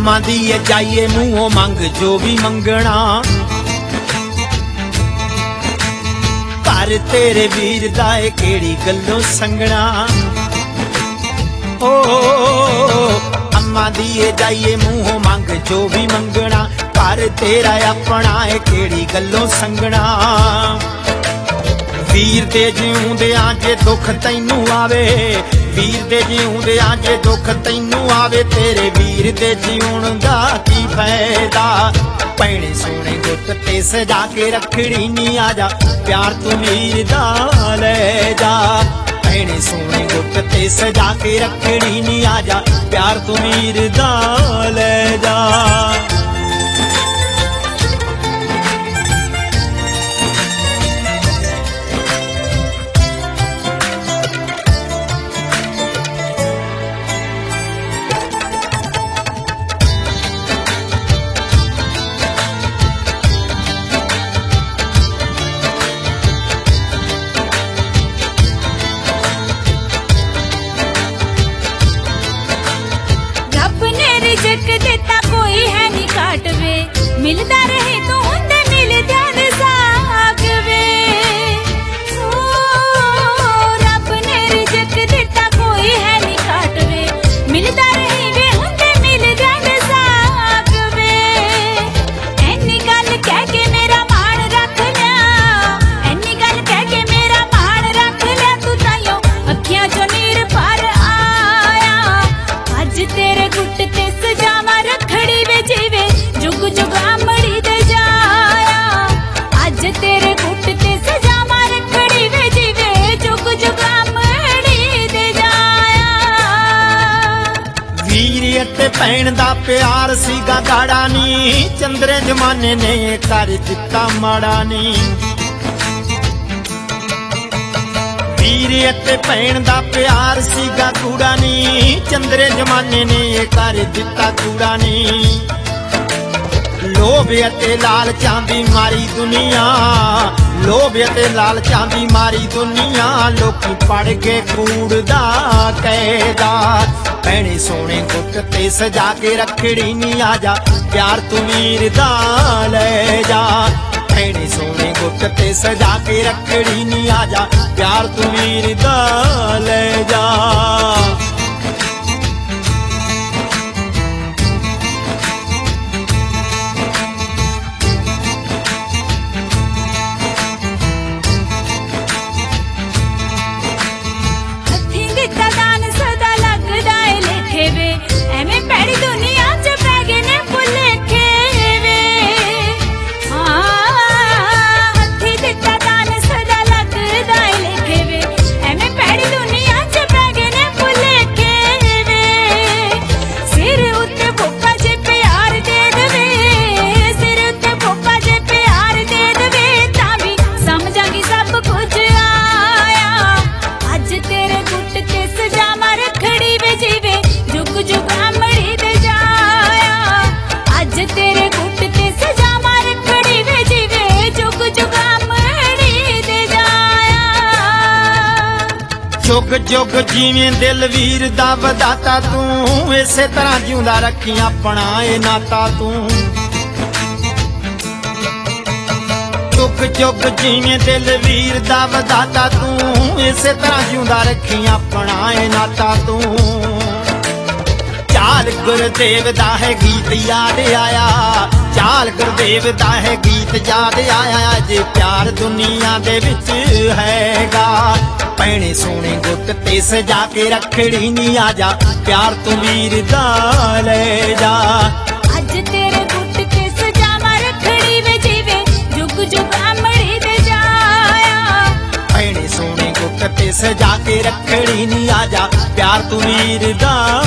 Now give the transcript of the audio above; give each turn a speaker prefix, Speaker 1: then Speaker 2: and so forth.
Speaker 1: अम्मा दी जाइए मूहों मंग जो भी मंगना, घर तेरे वीर दा केड़ी गल्लों संगना। ओ अम्मा दी जाइए मूहों मंग जो भी मंगना, घर तेरा अपना है केड़ी गल्लों संगना। वीर दे जिउंदियां जे दुख तैनू आवे, वीर दे जिउंदियां जे दुख तैनू आवे, तेरे वीर दे जीउण दा की फायदा। भैणे सोने गुट ते सजा के रखड़ी नी आजा, प्यार तू वीर दा ले जा। भैणे सोने गुट ते सजा के रखड़ी नी आजा, प्यार तू वीर दा ले जा।
Speaker 2: मिलता रहे तो हुंदे मिल ध्यान साग वे, रब ने रिज़्क दिता कोई है नी काट वे। मिलता रहे वे हुंदे मिल ध्यान साग वे। ऐनी गल कह के मेरा मान रख लिया, ऐनी गल कह के मेरा मान रख लिया। तू ताइयों अखियां चों नीर भर आया, अज तेरे गुट ते सजावा रखड़ी वे जीवे जुग जुग आमड़ी दे जाया। अज तेरे गुट ते सजावा रखड़ी वे जीवे जुग जुग आमड़ी दे जाया।
Speaker 1: वीर ते भैण दा प्यार सीगा गाड़ा नी, चंद्रे जमाने ने कर दिता माड़ा नी। वीर ते भैण दा प्यार सीगा कूड़ा नी, चंद्रे जमाने ने कर दिता कूड़ा नी। लोभ ते लालचां दी मारी दुनिया, लोभ ते लालचां दी मारी दुनिया। लोकी पड़ गए कूड़ दा कैदा। भैणे सोने गुट ते सजा के रखड़ी नी आजा, प्यार तू वीर दा ले जा। भैणे सोने गुट ते सजा के रखड़ी नी आजा, प्यार तू वीर दा ले जा। जुग जुग जीवें दिल वीर दा वदाता तू, इसे तरह जिउंदा रखी अपना ए नाता तू। जुग जुग जीवें दिल वीर दा वदाता तू, इसे तरह जिउंदा रखी अपना ए नाता तू। चाल गुरदेव दा है गीत याद आया, चाल गुरदेव दा है गीत याद आया। जे प्यार दुनिया दे विच हैगा, भैणे सोने गुट ते सजा के रखड़ी नी आजा, प्यार तू वीर दा ले जा।
Speaker 2: अज तेरे गुट ते सजावा रखड़ी वे जीवे जुग जुग आमड़ी दे जाया।
Speaker 1: भैणे सोने गुट ते सजा के रखड़ी नी आजा, प्यार तू वीर दा